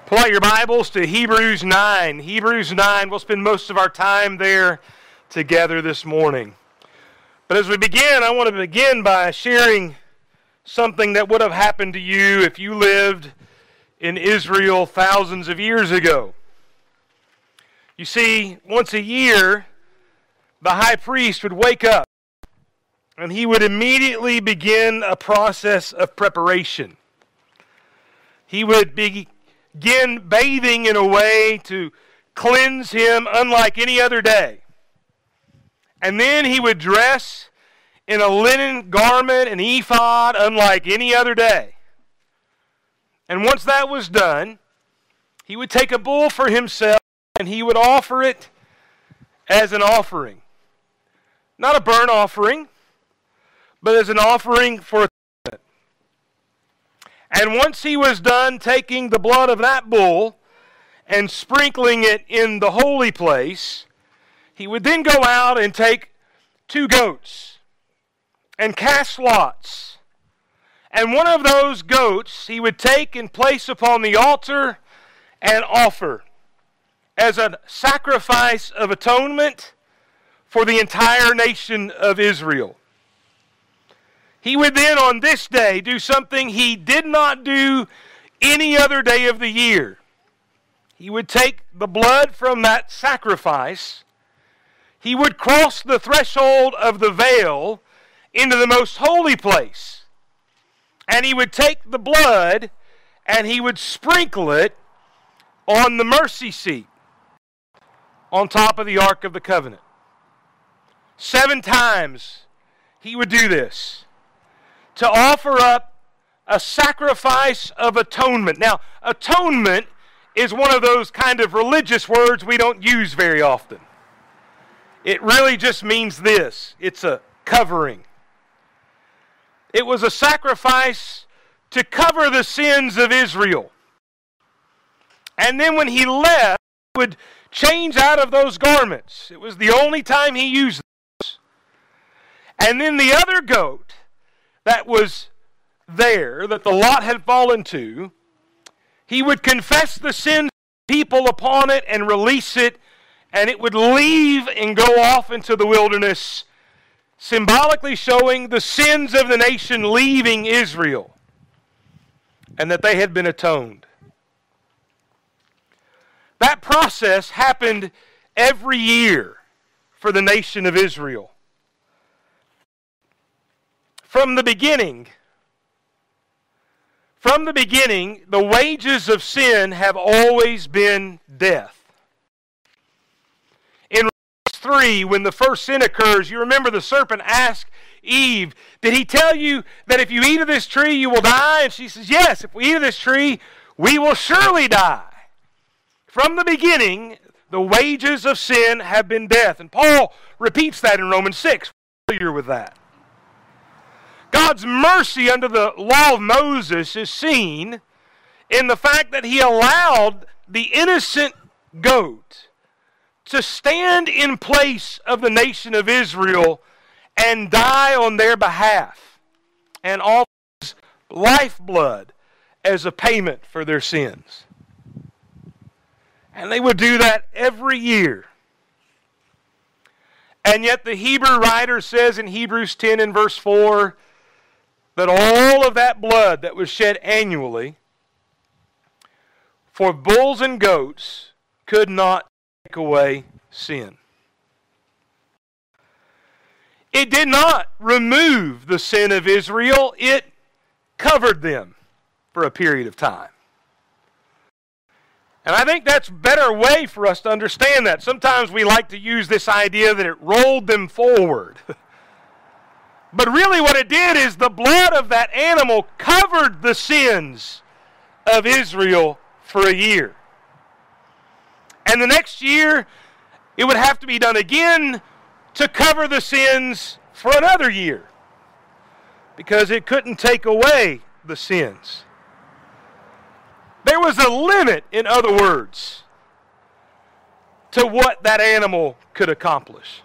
Pull out your Bibles to Hebrews 9. Hebrews 9, we'll spend most of our time there together this morning. But as we begin, I want to begin by sharing something that would have happened to you if you lived in Israel thousands of years ago. You see, once a year, the high priest would wake up and he would immediately begin a process of preparation. He would begin bathing in a way to cleanse him unlike any other day. And then he would dress in a linen garment, an ephod, unlike any other day. And once that was done, he would take a bull for himself and he would offer it as an offering. Not a burnt offering, but as an offering for atonement. And once he was done taking the blood of that bull and sprinkling it in the holy place, he would then go out and take 2 goats and cast lots. And one of those goats he would take and place upon the altar and offer as a sacrifice of atonement for the entire nation of Israel. He would then on this day do something he did not do any other day of the year. He would take the blood from that sacrifice. He would cross the threshold of the veil into the most holy place. And he would take the blood and he would sprinkle it on the mercy seat on top of the Ark of the Covenant. 7 times he would do this to offer up a sacrifice of atonement. Now, atonement is one of those kind of religious words we don't use very often. It really just means this. It's a covering. It was a sacrifice to cover the sins of Israel. And then when he left, he would change out of those garments. It was the only time he used those. And then the other goat that was there, that the lot had fallen to, he would confess the sins of people upon it and release it, and it would leave and go off into the wilderness, symbolically showing the sins of the nation leaving Israel, and that they had been atoned. That process happened every year for the nation of Israel. From the beginning, the wages of sin have always been death. In Romans 3, when the first sin occurs, you remember the serpent asked Eve, did he tell you that if you eat of this tree you will die? And she says, yes, if we eat of this tree, we will surely die. From the beginning, the wages of sin have been death. And Paul repeats that in Romans 6. We're familiar with that. God's mercy under the law of Moses is seen in the fact that he allowed the innocent goat to stand in place of the nation of Israel and die on their behalf and offer his lifeblood as a payment for their sins. And they would do that every year. And yet the Hebrew writer says in Hebrews 10 and verse 4 that all of that blood that was shed annually for bulls and goats could not take away sin. It did not remove the sin of Israel. It covered them for a period of time. And I think that's a better way for us to understand that. Sometimes we like to use this idea that it rolled them forward. But really what it did is the blood of that animal covered the sins of Israel for a year. And the next year, it would have to be done again to cover the sins for another year, because it couldn't take away the sins. There was a limit, in other words, to what that animal could accomplish.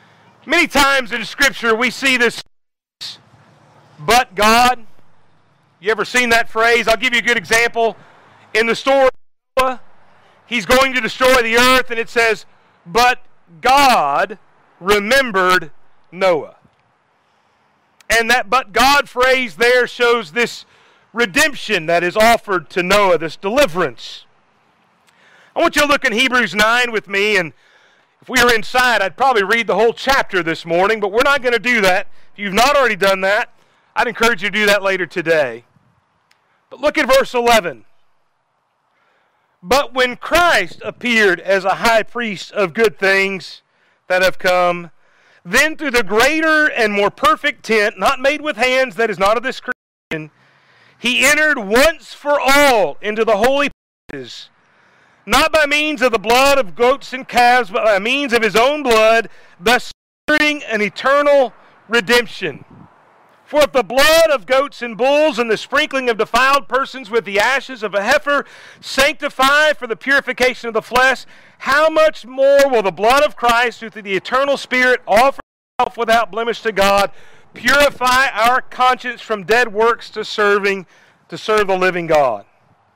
Many times in Scripture we see this, but God, You ever seen that phrase? I'll give you a good example. In the story of Noah, he's going to destroy the earth, and it says, but God remembered Noah. And that but God phrase there shows this redemption that is offered to Noah, this deliverance. I want you to look in Hebrews 9 with me, and if we were inside, I'd probably read the whole chapter this morning, but we're not going to do that. If you've not already done that, I'd encourage you to do that later today. But look at verse 11. But when Christ appeared as a high priest of good things that have come, then through the greater and more perfect tent, not made with hands, that is not of this creation, he entered once for all into the holy places, not by means of the blood of goats and calves, but by means of his own blood, thus securing an eternal redemption. For if the blood of goats and bulls and the sprinkling of defiled persons with the ashes of a heifer sanctify for the purification of the flesh, how much more will the blood of Christ, who through the eternal Spirit offer himself without blemish to God, purify our conscience from dead works to serve the living God?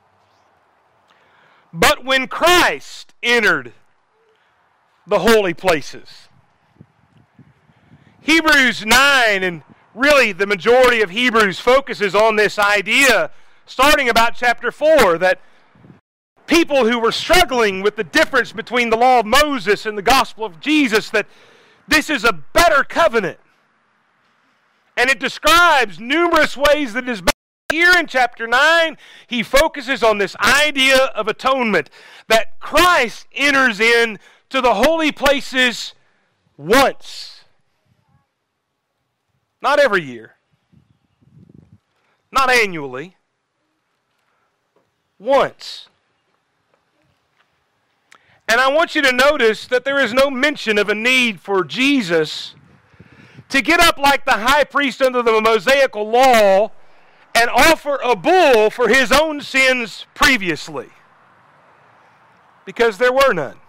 But when Christ entered the holy places, Hebrews 9 and really the majority of Hebrews focuses on this idea, starting about chapter 4, that people who were struggling with the difference between the law of Moses and the gospel of Jesus, that this is a better covenant. And it describes numerous ways that it is better. Here in chapter 9, he focuses on this idea of atonement, that Christ enters in to the holy places once. Not every year. Not annually. Once. And I want you to notice that there is no mention of a need for Jesus to get up like the high priest under the Mosaical law and offer a bull for his own sins previously. Because there were none.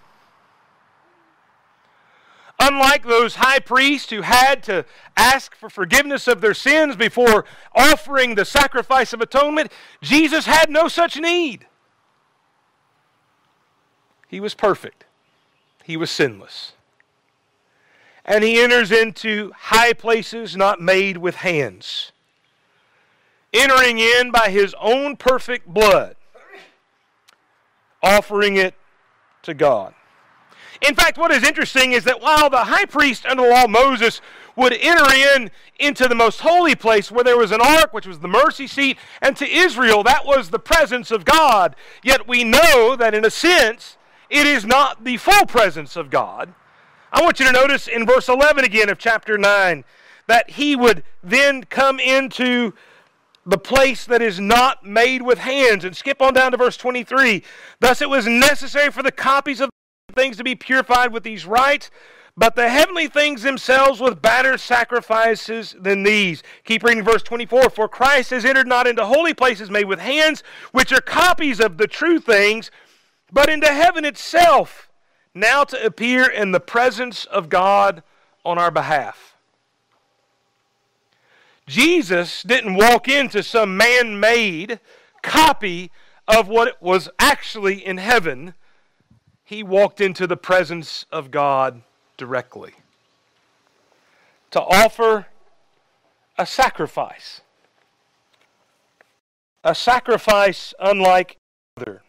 Unlike those high priests who had to ask for forgiveness of their sins before offering the sacrifice of atonement, Jesus had no such need. He was perfect. He was sinless. And he enters into high places not made with hands, entering in by his own perfect blood, offering it to God. In fact, what is interesting is that while the high priest under the law of Moses would enter into the most holy place where there was an ark, which was the mercy seat, and to Israel that was the presence of God, yet we know that in a sense it is not the full presence of God. I want you to notice in verse 11 again of chapter 9 that he would then come into the place that is not made with hands. And skip on down to verse 23. Thus it was necessary for the copies of things to be purified with these rites, but the heavenly things themselves with better sacrifices than these. Keep reading verse 24. For Christ has entered not into holy places made with hands, which are copies of the true things, but into heaven itself, now to appear in the presence of God on our behalf. Jesus didn't walk into some man-made copy of what was actually in heaven. He walked into the presence of God directly to offer a sacrifice unlike other.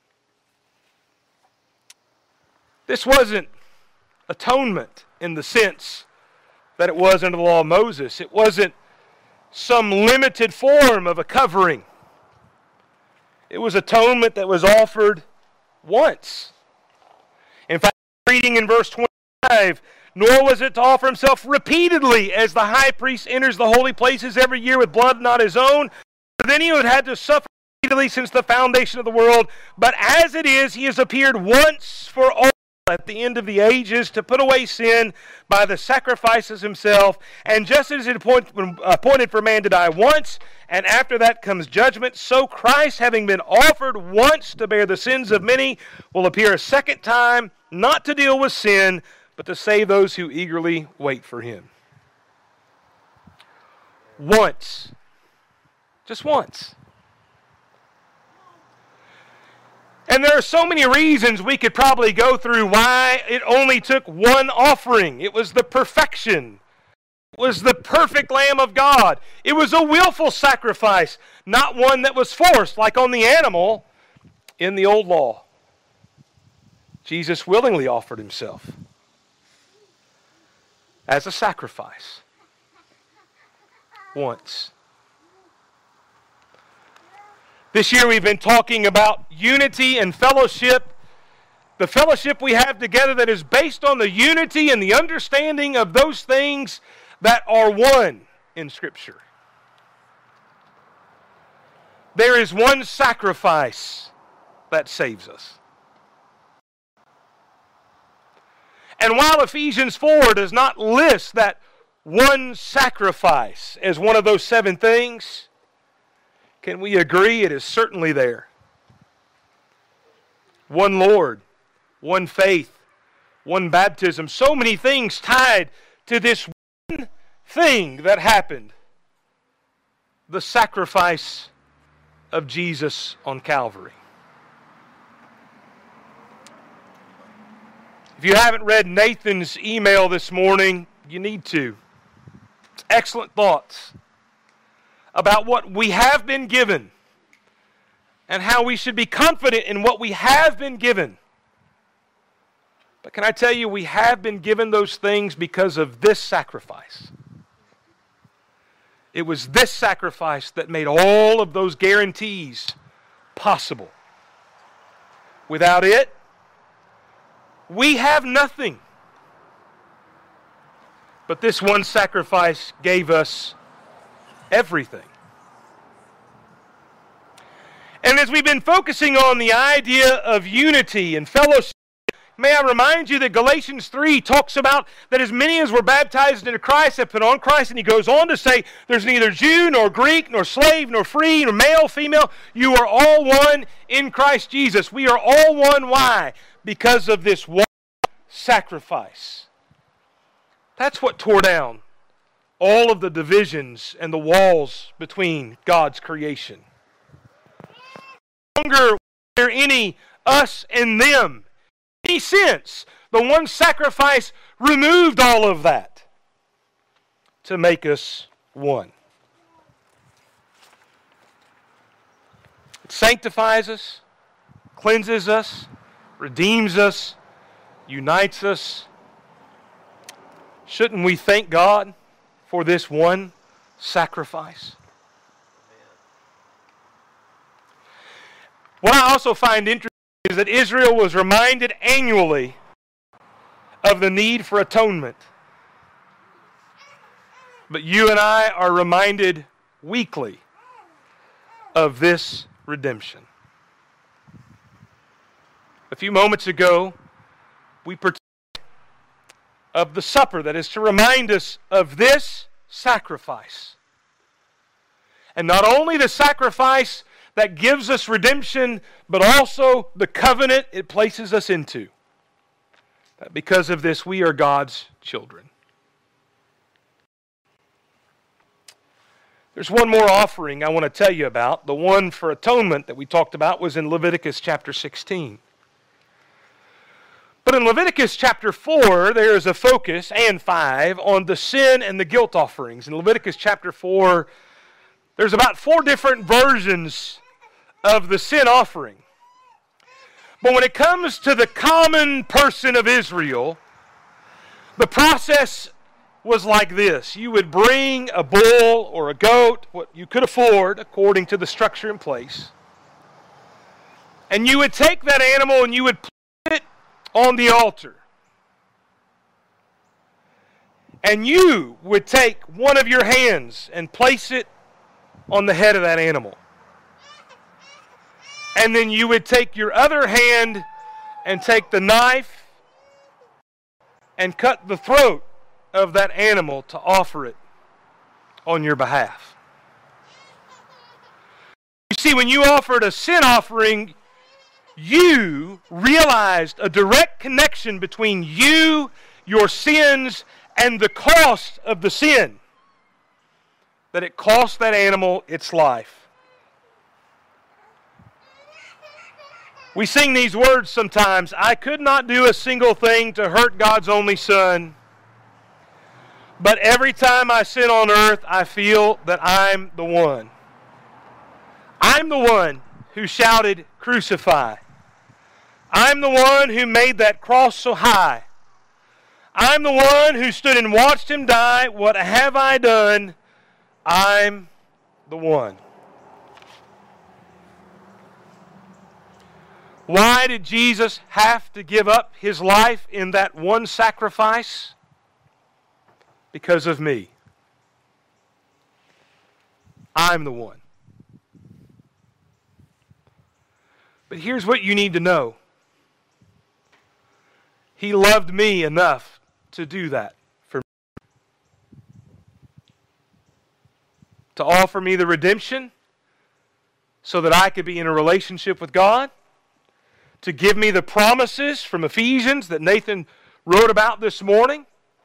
This wasn't atonement in the sense that it was under the law of Moses. It wasn't some limited form of a covering. It was atonement that was offered once. In fact, reading in verse 25, nor was it to offer himself repeatedly as the high priest enters the holy places every year with blood not his own. For then he would have had to suffer repeatedly since the foundation of the world. But as it is, he has appeared once for all at the end of the ages to put away sin by the sacrifices himself. And just as it appointed for man to die once, and after that comes judgment, so Christ, having been offered once to bear the sins of many, will appear a second time, not to deal with sin, but to save those who eagerly wait for him. Once. Just once. And there are so many reasons we could probably go through why it only took one offering. It was the perfection. It was the perfect Lamb of God. It was a willful sacrifice, not one that was forced, like on the animal in the old law. Jesus willingly offered himself as a sacrifice once. This year we've been talking about unity and fellowship. The fellowship we have together that is based on the unity and the understanding of those things that are one in Scripture. There is one sacrifice that saves us. And while Ephesians 4 does not list that one sacrifice as one of those 7 things, can we agree it is certainly there? One Lord, one faith, one baptism. So many things tied to this one thing that happened. The sacrifice of Jesus on Calvary. If you haven't read Nathan's email this morning, you need to. Excellent thoughts about what we have been given and how we should be confident in what we have been given. But can I tell you, we have been given those things because of this sacrifice. It was this sacrifice that made all of those guarantees possible. Without it, we have nothing. But this one sacrifice gave us everything. And as we've been focusing on the idea of unity and fellowship, may I remind you that Galatians 3 talks about that as many as were baptized into Christ have put on Christ, and he goes on to say, there's neither Jew nor Greek nor slave nor free nor male, female. You are all one in Christ Jesus. We are all one. Why? Because of this one sacrifice. That's what tore down all of the divisions and the walls between God's creation. No longer was there any us and them. In any sense, the one sacrifice removed all of that to make us one. It sanctifies us, cleanses us, redeems us, unites us. Shouldn't we thank God for this one sacrifice? What I also find interesting is that Israel was reminded annually of the need for atonement. But you and I are reminded weekly of this redemption. A few moments ago, we partook of the supper that is to remind us of this sacrifice. And not only the sacrifice that gives us redemption, but also the covenant it places us into. That because of this, we are God's children. There's one more offering I want to tell you about. The one for atonement that we talked about was in Leviticus chapter 16. But in Leviticus chapter 4, there is a focus, and 5, on the sin and the guilt offerings. In Leviticus chapter 4, there's about 4 different versions of the sin offering. But when it comes to the common person of Israel, the process was like this. You would bring a bull or a goat, what you could afford according to the structure in place. And you would take that animal and you would put it on the altar. And you would take one of your hands and place it on the head of that animal. And then you would take your other hand and take the knife and cut the throat of that animal to offer it on your behalf. You see, when you offered a sin offering, you realized a direct connection between you, your sins, and the cost of the sin. That it cost that animal its life. We sing these words sometimes. I could not do a single thing to hurt God's only Son. But every time I sit on earth, I feel that I'm the one. I'm the one who shouted, "Crucify." I'm the one who made that cross so high. I'm the one who stood and watched Him die. What have I done? I'm the one. Why did Jesus have to give up His life in that one sacrifice? Because of me. I'm the one. But here's what you need to know. He loved me enough to do that for me. To offer me the redemption so that I could be in a relationship with God. To give me the promises from Ephesians that Nathan wrote about this morning.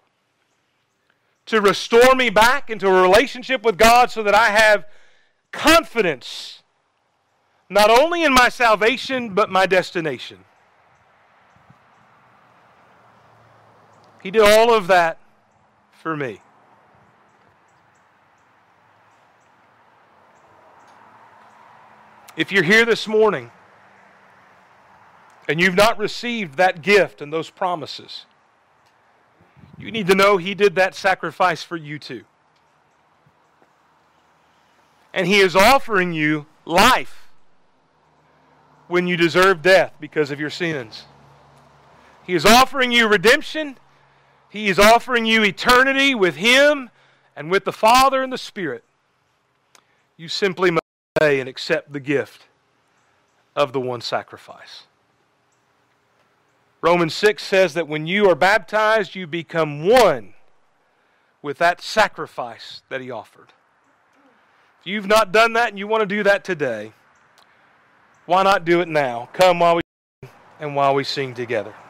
To restore me back into a relationship with God so that I have confidence not only in my salvation but my destination. He did all of that for me. If you're here this morning and you've not received that gift and those promises, you need to know He did that sacrifice for you too. And He is offering you life when you deserve death because of your sins. He is offering you redemption. He is offering you eternity with Him and with the Father and the Spirit. You simply must obey and accept the gift of the one sacrifice. Romans 6 says that when you are baptized, you become one with that sacrifice that He offered. If you've not done that and you want to do that today, why not do it now? Come while we sing together.